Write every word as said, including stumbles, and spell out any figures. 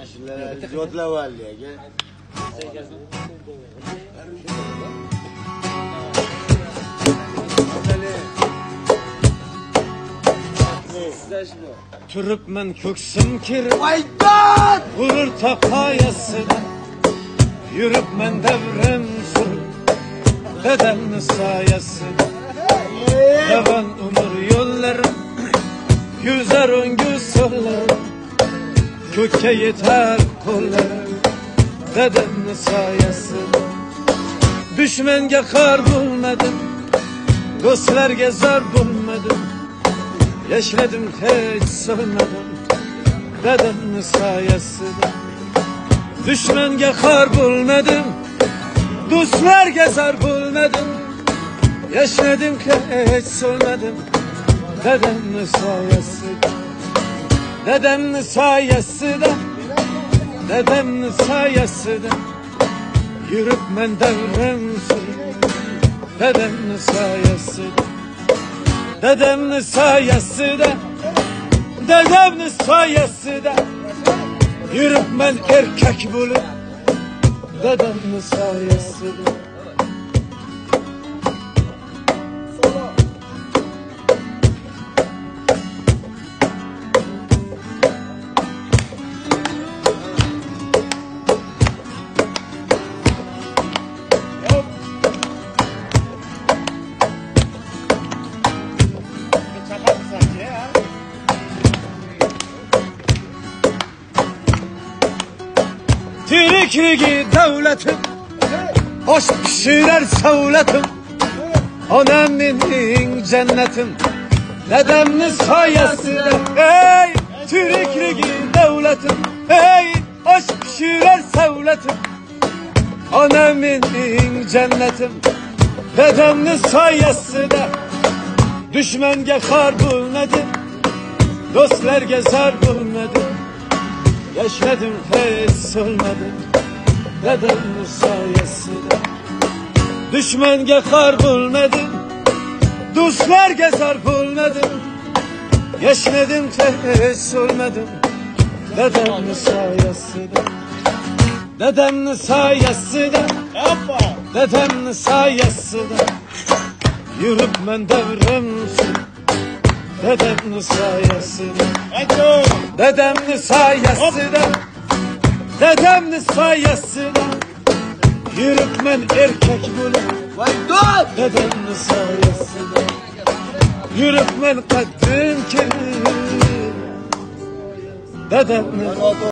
Şunları yodla valliye. Türkmen köksüm kir Aydan! Vurur takayasına Yürüp men devrem sürüp Dedemnin sayesinde Devan umur yollarım Yüzer öngü sollarım Köke yeter kollarım Dedemnin sayesinde Düşmenge kar bulmadım Dostlarga zar bulmadım Yaşadım hiç sığmadım Dedemnin sayesinde Düşmenge kar bulmadım Dostlarga zar bulmadım Yaşadım hiç sığmadım Dedemnin sayesinde Dedemnin sayesinde Dedemnin sayesinde Yürüp men devrem sürüp Dedemnin sayesinde Dedemnin sayesinde Dedemnin sayesinde Yürüp men erkek bulup Dedemnin sayesinde Tirikligi devletim Hoş pişirer savletim Anamın cennetim Dedemnin sayesinde Hey Tirikligi devletim Hey Hoş pişirer savletim Anamın cennetim Dedemnin sayesinde Düşmenge kar bulmadım Dostlarga zar bulmadım Yaşadım hiç sığmadım Dedemnin sayesinde Düşmenge kar bulmadım Dostlarga zar bulmadım Yaşadım hiç sığmadım Dedemnin sayesinde Dedemnin sayesinde Dedemnin sayesinde Yürüp men devrem sürüp Dedemnin sayesinde Dedemnin sayesinde Dedemnin sayesinde Yürüp men erkek bulup Dedemnin sayesinde Yürüp men kadın kirim Dedemnin